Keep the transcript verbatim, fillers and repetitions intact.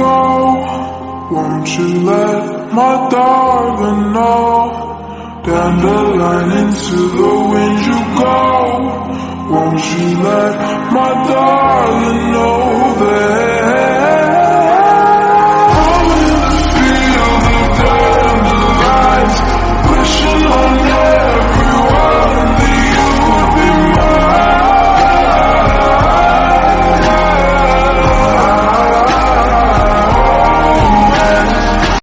go? Won't you let my darling know? Dandelion into the wind you go. Won't you let my darling